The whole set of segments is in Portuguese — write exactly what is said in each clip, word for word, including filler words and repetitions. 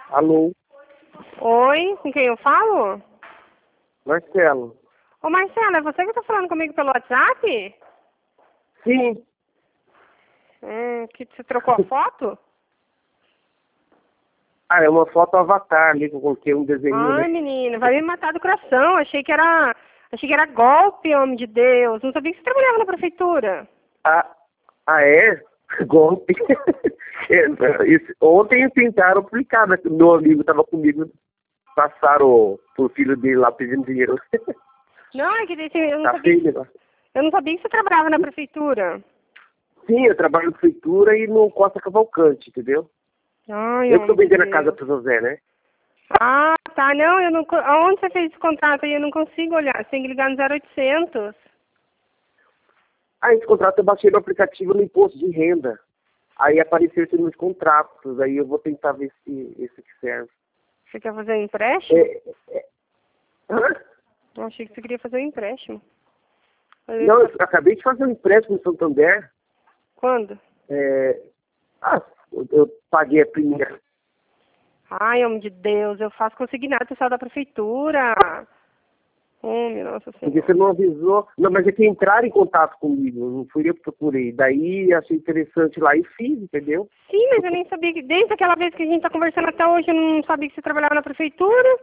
Alô, Oi, com quem eu falo? Marcelo. Ô Marcelo, é você que tá falando comigo pelo WhatsApp? Sim. Hum, que você trocou a foto? Ah, é uma foto avatar ali que eu coloquei um desenho, Ai, né? menino, vai me matar do coração. Achei que era. Achei que era golpe, homem de Deus. Não sabia que você trabalhava na prefeitura. Ah, ah é? Golpe. É, esse- ontem tentaram aplicar, né? Meu amigo estava comigo, passaram pro filho dele lá pedindo dinheiro. Não, é que desse- eu não Tá sabia. feio o negócio. Eu não sabia que você trabalhava na prefeitura. Sim, eu trabalho na prefeitura e no Costa Cavalcante, entendeu? Ai, Eu que tô homem de vendendo a casa Deus. pro José, né? Ah, tá. Não, eu não. co- Aonde você fez esse contrato aí? Eu não consigo olhar. Você tem que ligar no zero oitocentos. Ah, esse contrato eu baixei no aplicativo no imposto de renda. Aí apareceu esse nos contratos, aí eu vou tentar ver se esse que serve. Você quer fazer um empréstimo? É, é, hã? Eu achei que você queria fazer um empréstimo. Mas Não, ele eu tá- acabei de fazer um empréstimo no Santander. Quando? É, ah, eu, eu paguei a primeira. Ai, homem de Deus, eu faço consignado pessoal da prefeitura. Oh, meu Nossa Porque Senhora. você não avisou. Não, mas é que entraram em contato comigo. Não fui eu que procurei. Daí achei interessante lá e fiz, entendeu? Sim, mas eu nem sabia que desde aquela vez que a gente tá conversando até hoje eu não sabia que você trabalhava na prefeitura.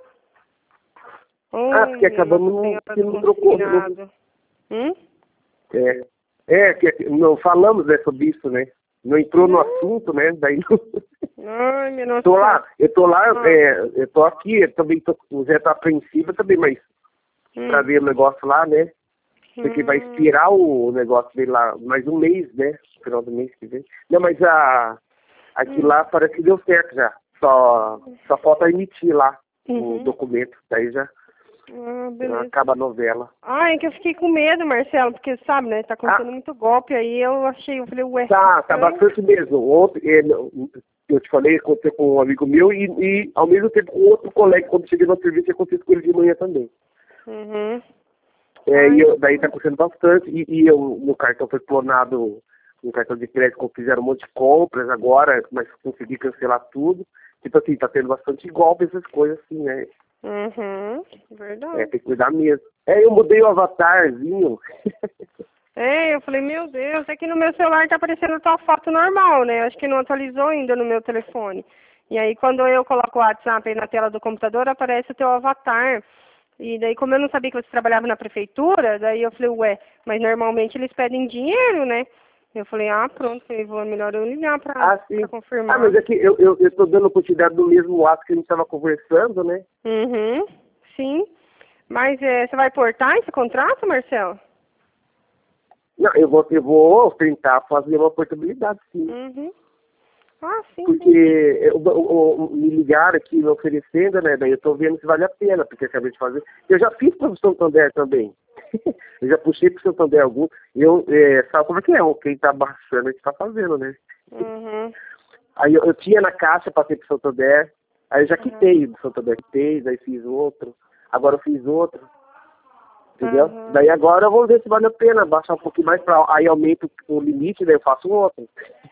Oh, Ah, porque minha Nossa acabamos não, Senhora que do não trocou. Não, consignado. Hum? é, é que não falamos, né, sobre isso, né? Não entrou no Não. assunto, né? Daí não. Ai, minha Nossa Tô Senhora. lá, eu tô lá, Ah. é, eu tô aqui, eu também tô, o Zé tá apreensivo também, mas pra Hum. ver o negócio lá, né? Porque vai Hum. expirar o negócio dele lá mais um mês, né? No final do mês que vem. Não, mas a, aqui Hum. lá parece que deu certo já. Só, só falta emitir lá o Uhum. documento. Daí já, Ah, já beleza. acaba a novela. Ai, é que eu fiquei com medo, Marcelo, porque sabe, né? Tá Ah, acontecendo muito golpe aí. Eu achei, eu falei, ué, que tá, tá estranho. bastante mesmo. Ontem, é, eu te falei, aconteceu com um amigo meu e, e ao mesmo tempo com outro colega, quando cheguei no serviço, aconteceu com ele de manhã também. Uhum. É, Ai. e eu, daí tá acontecendo bastante. E, e eu, no cartão foi clonado, um cartão de crédito, fizeram um monte de compras agora, mas consegui cancelar tudo. Tipo assim, tá tendo bastante golpe, essas coisas assim, né? Uhum. É, Verdade. tem que cuidar mesmo. É, eu mudei o avatarzinho. É, eu falei, meu Deus, é que no meu celular tá aparecendo a tua foto normal, né? Acho que não atualizou ainda no meu telefone. E aí quando eu coloco o WhatsApp aí na tela do computador, aparece o teu avatar. E daí, como eu não sabia que você trabalhava na prefeitura, daí eu falei, ué, mas normalmente eles pedem dinheiro, né? Eu falei, ah, pronto, falei, vou, melhor eu ligar pra, Ah, pra sim. Ah, confirmar. mas é que eu, eu, eu tô dando quantidade do mesmo ato que a gente tava conversando, né? Uhum, sim. Mas é, você vai portar esse contrato, Marcelo? Não, eu vou, eu vou tentar fazer uma portabilidade, sim. Uhum. Ah, sim, Porque sim. eu, eu- eu- me ligaram aqui me oferecendo, né? Daí eu tô vendo se vale a pena, porque eu acabei de fazer. Eu já fiz para o Santander também. Eu já puxei para o Santander algum. Eu, é, sabe como é que é? Quem tá baixando, a gente tá fazendo, né? Uhum. Aí eu, eu tinha na caixa, passei para o Santander. Aí eu já Uhum. quitei do Santander, quitei, daí fiz outro. Agora eu fiz outro. Entendeu? Uhum. Daí agora eu vou ver se vale a pena baixar um pouquinho mais pra. Aí aumento o limite, daí eu faço outro.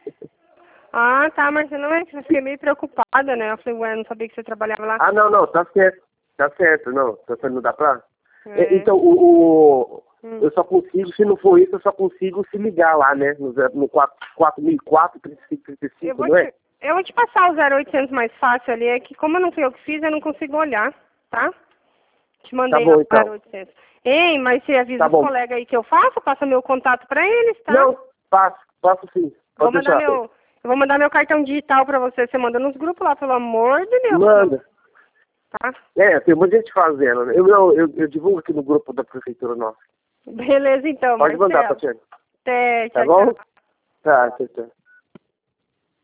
Ah, tá, mas eu não é que eu fiquei meio preocupada, né? Eu falei, ué, não sabia que você trabalhava lá. Ah, não, não, tá certo. Tá certo, não. Tá certo, não dá pra. É, É. então, o, o- Hum. eu só consigo, se não for isso, eu só consigo se ligar lá, né? No, zero- no quatro mil e quatro, trinta e cinco, trinta e Eu cinco, vou não é? te, eu vou te passar o zero oitocentos mais fácil ali, é que como não fui eu que fiz, eu não consigo olhar, tá? Te Tá mandei lá bom, o então. zero oitocentos. Ei, mas você avisa Tá os bom. colegas aí que eu faço, passa meu contato pra eles, tá? Não, faço, faço sim. Vou Pode mandar deixar. meu, eu vou mandar meu cartão digital pra você, você manda nos grupos lá, pelo amor de Deus, Manda. tá? É, tem muita gente fazendo, né? Eu, eu, eu, eu divulgo aqui no grupo da prefeitura nossa. Beleza então, Pode mandar, Marcelo. Tatiana. Até, Tá tchau, bom? tchau. Tá, tchau, tchau.